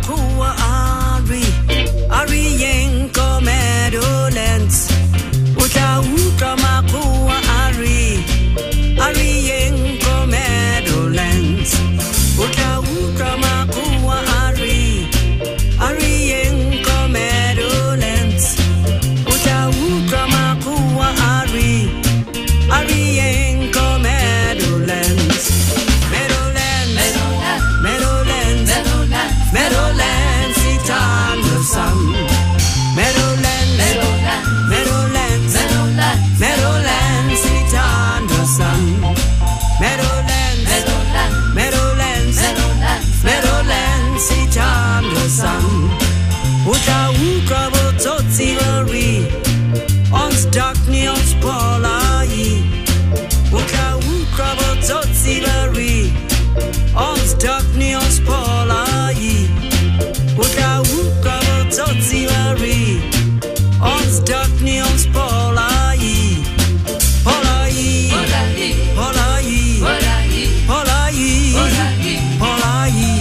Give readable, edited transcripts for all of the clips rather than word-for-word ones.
kuwa Ari yenko Meadowlands Uta makuwa Ari yenko Meadowlands Uta makuwa Ari yenko Meadowlands Uta makuwa Ari yenko Meadowlands Meadowlands, it's under sun. Meadowlands, it's under sun. Meadowlands, it's under sun. Uta bototsivari, ons darkni ons polai. Uta bototsivari, ons darkni ons polai. Uta bototsivari, ons darkni ons polai. Polai, polai, polai, polai, polai,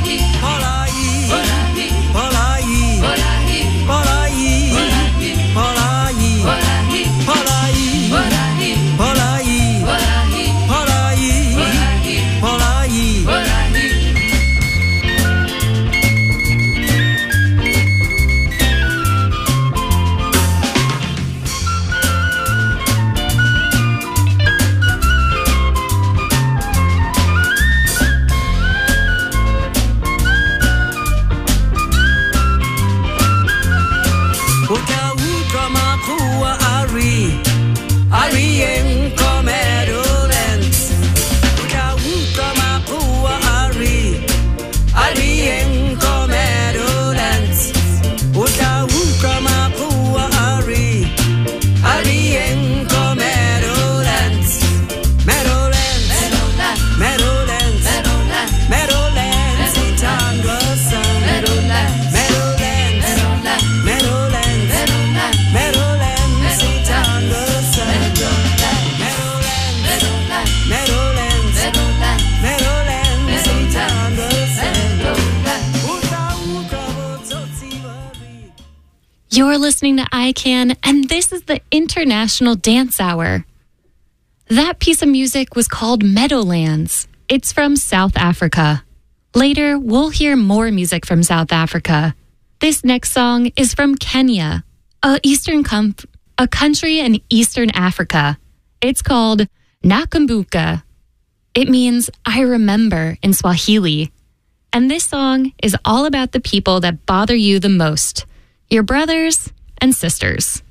You're listening to ICANN, and this is the International Dance Hour. That piece of music was called Meadowlands. It's from South Africa. Later, we'll hear more music from South Africa. This next song is from Kenya, a country in Eastern Africa. It's called Nakumbuka. It means I remember in Swahili. And this song is all about the people that bother you the most. Your brothers and sisters.